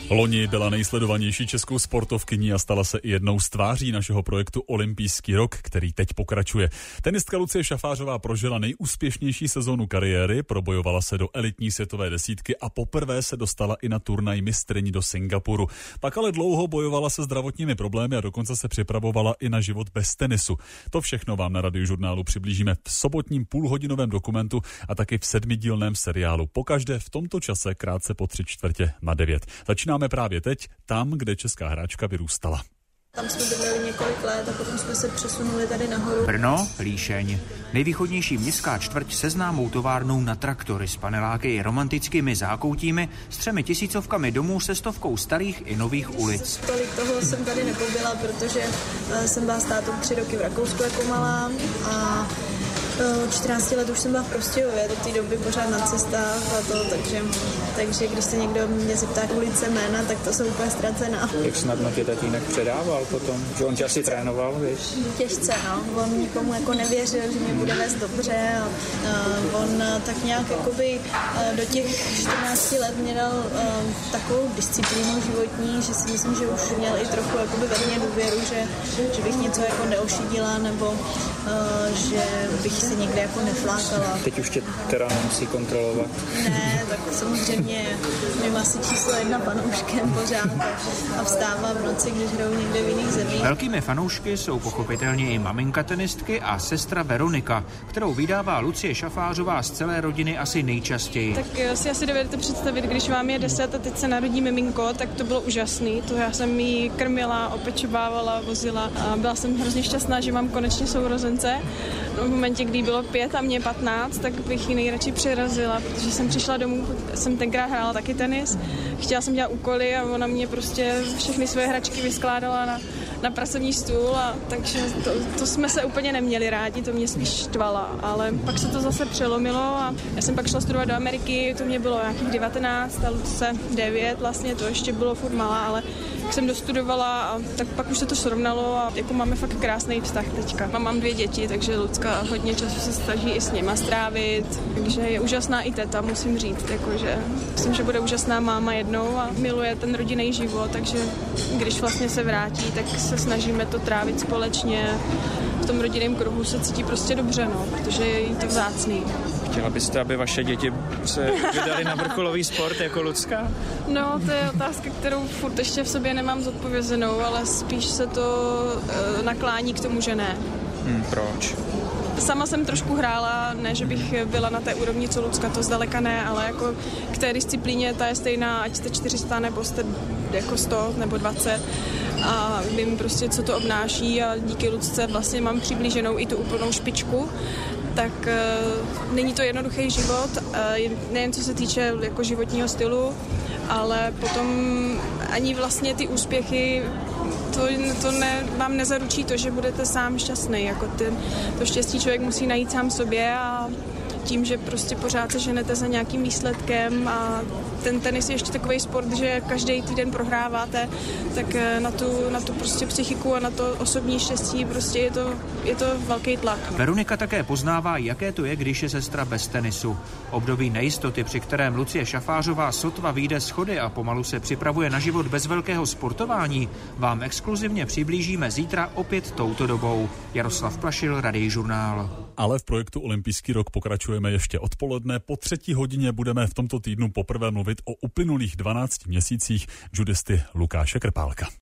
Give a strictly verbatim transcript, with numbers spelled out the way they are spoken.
Loni byla nejsledovanější českou sportovkyní a stala se i jednou z tváří našeho projektu Olympijský rok, který teď pokračuje. Tenistka Lucie Šafářová prožila nejúspěšnější sezónu kariéry, probojovala se do elitní světové desítky a poprvé se dostala i na turnaj mistryní do Singapuru. Pak ale dlouho bojovala se zdravotními problémy a dokonce se připravovala i na život bez tenisu. To všechno vám na Radiožurnálu přiblížíme v sobotním půlhodinovém dokumentu a taky v sedmidílném seriálu. Pokaždé v tomto čase krátce po tři čtvrtě na devět. Začínáme právě teď, tam, kde česká hráčka vyrůstala. Tam jsme bydleli několik let a potom jsme se přesunuli tady nahoru. Brno, Líšeň. Nejvýchodnější městská čtvrť se známou továrnou na traktory s paneláky i romantickými zákoutími, s třemi tisícovkami domů se stovkou starých i nových ulic. Tolik toho jsem tady nepobyla, protože jsem byla s tátou tři roky v Rakousku jako malá a od čtrnácti let už jsem byla v Prostějově, do té doby pořád na cestách a to, takže, takže když se někdo mě zeptá ulice, jména, tak to jsou úplně ztracená. Jak snadno tě tatínek předával potom? Že on tě asi trénoval, víš? Těžce, no. On nikomu jako nevěřil, že mě bude vést dobře a, a on tak nějak jakoby do těch čtrnácti let mě dal a, takovou disciplínu životní, že si myslím, že už měl i trochu jakoby ve mně důvěru, že, že bych něco jako neošidila nebo a, že bych se někde jako neflákala. Teď už tě teda nemusí kontrolovat. Ne, tak samozřejmě mým asi číslo jedna fanouškem pořád a vstává v noci, když hrajou někde v jiných zemích. Velkými fanoušky jsou pochopitelně i maminka tenistky a sestra Veronika, kterou vydává Lucie Šafářová z celé rodiny asi nejčastěji. Tak si asi dovedete představit, když vám je deset a teď se narodí miminko, tak to bylo úžasný. To já jsem jí krmila, opečovávala, vozila a byla jsem hrozně šťastná, že mám konečně sourozence. No, v momentě, kdy bylo pět a mě patnáct, tak bych ji nejradši přirazila, protože jsem přišla domů, jsem tenkrát hrála taky tenis, chtěla jsem dělat úkoly a ona mě prostě všechny svoje hračky vyskládala na, na pracovní stůl, a takže to, to jsme se úplně neměli rádi, to mě spíš štvala, ale pak se to zase přelomilo a já jsem pak šla studovat do Ameriky, to mě bylo nějakých devatenáct a Lucce devět, vlastně to ještě bylo furt malá, ale jak jsem dostudovala, a tak pak už se to srovnalo a jako máme fakt krásný vztah teďka. Mám, mám dvě děti, takže Lucka hodně času se snaží i s nima strávit, takže je úžasná i teta, musím říct, jakože myslím, že bude úžasná máma jednou a miluje ten rodinný život, takže když vlastně se vrátí, tak se snažíme to trávit společně. V tom rodinném kruhu se cítí prostě dobře, no, protože je to vzácný. Chtěla byste, aby vaše děti se vydaly na vrcholový sport jako Lucka? No, to je otázka, kterou furt ještě v sobě nemám zodpovězenou, ale spíš se to e, naklání k tomu, že ne. Hmm, proč? Sama jsem trošku hrála, ne, že bych byla na té úrovni, co Lucka, to zdaleka ne, ale jako k té disciplíně ta je stejná, ať jste čtyři sta nebo jste jako sto nebo dvacet a vím prostě, co to obnáší a díky Lucce vlastně mám přiblíženou i tu úplnou špičku. Tak e, není to jednoduchý život, e, nejen co se týče jako životního stylu, ale potom ani vlastně ty úspěchy, to, to ne, vám nezaručí to, že budete sám šťastný. Jako ten, to štěstí člověk musí najít sám sobě a tím, že prostě pořád se ženete za nějakým výsledkem a ten tenis je ještě takový sport, že každý týden prohráváte, tak na tu, na tu prostě psychiku a na to osobní štěstí prostě je to, je to velký tlak. Veronika také poznává, jaké to je, když je sestra bez tenisu. Období nejistoty, při kterém Lucie Šafářová sotva vyjde z schody a pomalu se připravuje na život bez velkého sportování, vám exkluzivně přiblížíme zítra opět touto dobou. Jaroslav Plašil, Radiožurnál. Ale v projektu Olympijský rok pokračujeme ještě odpoledne. Po třetí hodině budeme v tomto týdnu poprvé mluvit o uplynulých dvanácti měsících judisty Lukáše Krpálka.